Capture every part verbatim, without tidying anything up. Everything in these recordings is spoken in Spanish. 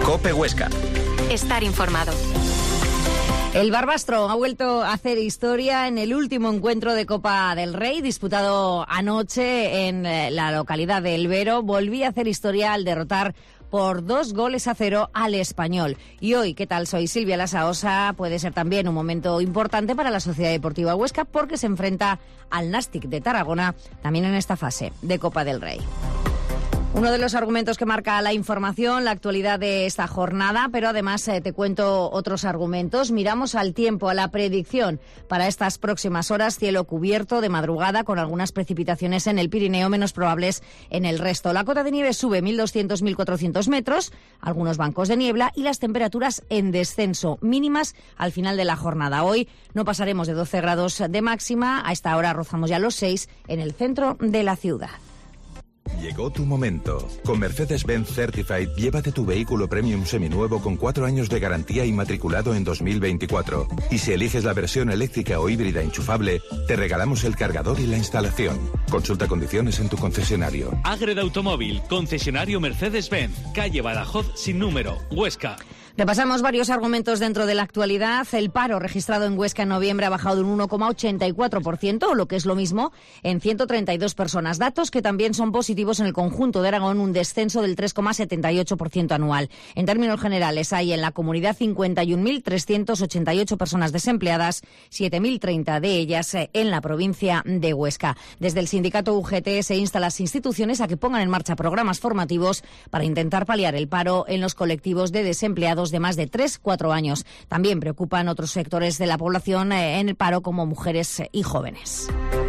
COPE Huesca. Estar informado. El Barbastro ha vuelto a hacer historia en el último encuentro de Copa del Rey, disputado anoche en la localidad de Elvero. Volví a hacer historia al derrotar por dos goles a cero al Español. Y hoy, ¿qué tal? Soy Silvia Lasaosa. Puede ser también un momento importante para la Sociedad Deportiva Huesca porque se enfrenta al Nàstic de Tarragona también en esta fase de Copa del Rey. Uno de los argumentos que marca la información, la actualidad de esta jornada, pero además eh, te cuento otros argumentos. Miramos al tiempo, a la predicción para estas próximas horas. Cielo cubierto de madrugada con algunas precipitaciones en el Pirineo, menos probables en el resto. La cota de nieve sube mil doscientos a mil cuatrocientos metros, algunos bancos de niebla y las temperaturas en descenso, mínimas al final de la jornada. Hoy no pasaremos de doce grados de máxima, a esta hora rozamos ya los seis en el centro de la ciudad. Llegó tu momento. Con Mercedes-Benz Certified, llévate tu vehículo premium seminuevo con cuatro años de garantía inmatriculado en dos mil veinticuatro. Y si eliges la versión eléctrica o híbrida enchufable, te regalamos el cargador y la instalación. Consulta condiciones en tu concesionario. Ágreda Automóvil, concesionario Mercedes-Benz, calle Badajoz sin número, Huesca. Repasamos varios argumentos dentro de la actualidad. El paro registrado en Huesca en noviembre ha bajado de un uno coma ochenta y cuatro por ciento, o lo que es lo mismo, en ciento treinta y dos personas. Datos que también son positivos en el conjunto de Aragón, un descenso del tres coma setenta y ocho por ciento anual. En términos generales, hay en la comunidad cincuenta y un mil trescientas ochenta y ocho personas desempleadas, siete mil treinta de ellas en la provincia de Huesca. Desde el sindicato U G T se insta a las instituciones a que pongan en marcha programas formativos para intentar paliar el paro en los colectivos de desempleados de más de tres a cuatro años. También preocupan otros sectores de la población en el paro, como mujeres y jóvenes.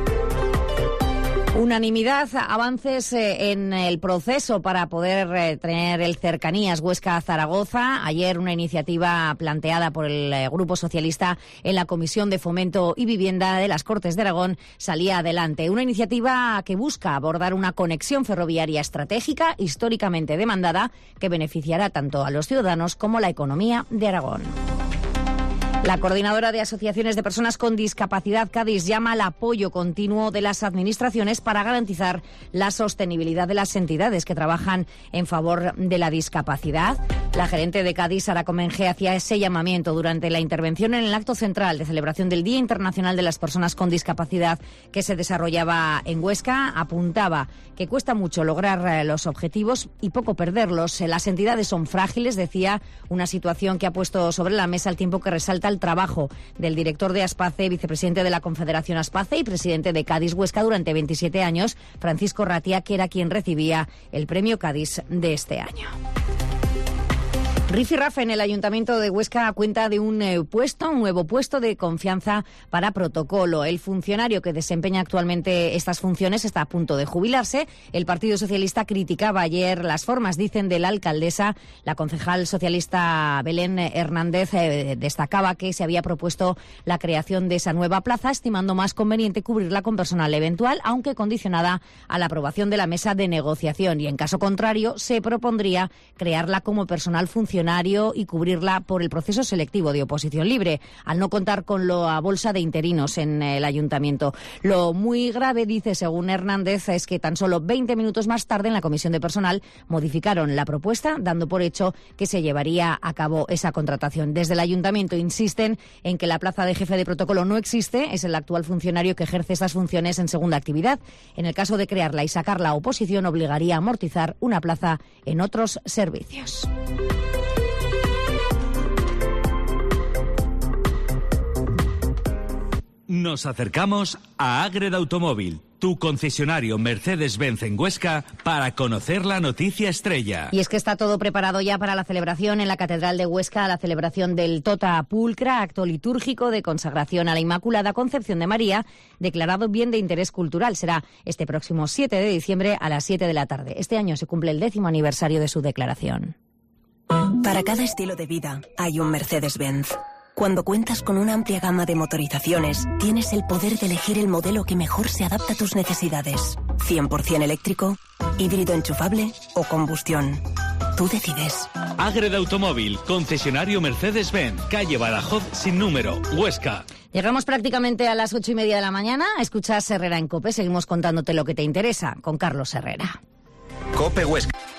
Unanimidad, avances en el proceso para poder tener el Cercanías Huesca-Zaragoza. Ayer una iniciativa planteada por el Grupo Socialista en la Comisión de Fomento y Vivienda de las Cortes de Aragón salía adelante. Una iniciativa que busca abordar una conexión ferroviaria estratégica históricamente demandada que beneficiará tanto a los ciudadanos como a la economía de Aragón. La Coordinadora de Asociaciones de Personas con Discapacidad, Cádiz, llama al apoyo continuo de las administraciones para garantizar la sostenibilidad de las entidades que trabajan en favor de la discapacidad. La gerente de Cádiz, Sara Comenge, hacía ese llamamiento durante la intervención en el acto central de celebración del Día Internacional de las Personas con Discapacidad que se desarrollaba en Huesca. Apuntaba que cuesta mucho lograr los objetivos y poco perderlos. Las entidades son frágiles, decía, una situación que ha puesto sobre la mesa al tiempo que resalta el trabajo del director de Aspace, vicepresidente de la Confederación Aspace y presidente de Cádiz Huesca durante veintisiete años, Francisco Ratia, que era quien recibía el premio Cádiz de este año. Rifirrafe en el Ayuntamiento de Huesca cuenta de un eh, puesto, un nuevo puesto de confianza para protocolo. El funcionario que desempeña actualmente estas funciones está a punto de jubilarse. El Partido Socialista criticaba ayer las formas, dicen, de la alcaldesa. La concejal socialista Belén Hernández eh, destacaba que se había propuesto la creación de esa nueva plaza, estimando más conveniente cubrirla con personal eventual, aunque condicionada a la aprobación de la mesa de negociación. Y en caso contrario, se propondría crearla como personal funcionario y cubrirla por el proceso selectivo de oposición libre, al no contar con la bolsa de interinos en el ayuntamiento. Lo muy grave, dice, según Hernández, es que tan solo veinte minutos más tarde en la comisión de personal modificaron la propuesta, dando por hecho que se llevaría a cabo esa contratación. Desde el ayuntamiento insisten en que la plaza de jefe de protocolo no existe, es el actual funcionario que ejerce estas funciones en segunda actividad. En el caso de crearla y sacarla a oposición, obligaría a amortizar una plaza en otros servicios. Nos acercamos a Ágreda Automóvil, tu concesionario Mercedes-Benz en Huesca, para conocer la noticia estrella. Y es que está todo preparado ya para la celebración en la Catedral de Huesca, la celebración del Tota Pulcra, acto litúrgico de consagración a la Inmaculada Concepción de María, declarado bien de interés cultural. Será este próximo siete de diciembre a las siete de la tarde. Este año se cumple el décimo aniversario de su declaración. Para cada estilo de vida hay un Mercedes-Benz. Cuando cuentas con una amplia gama de motorizaciones, tienes el poder de elegir el modelo que mejor se adapta a tus necesidades. cien por ciento eléctrico, híbrido enchufable o combustión. Tú decides. Ágreda Automóvil, concesionario Mercedes-Benz, calle Badajoz sin número, Huesca. Llegamos prácticamente a las ocho y media de la mañana. Escuchas Herrera en COPE. Seguimos contándote lo que te interesa con Carlos Herrera. COPE Huesca.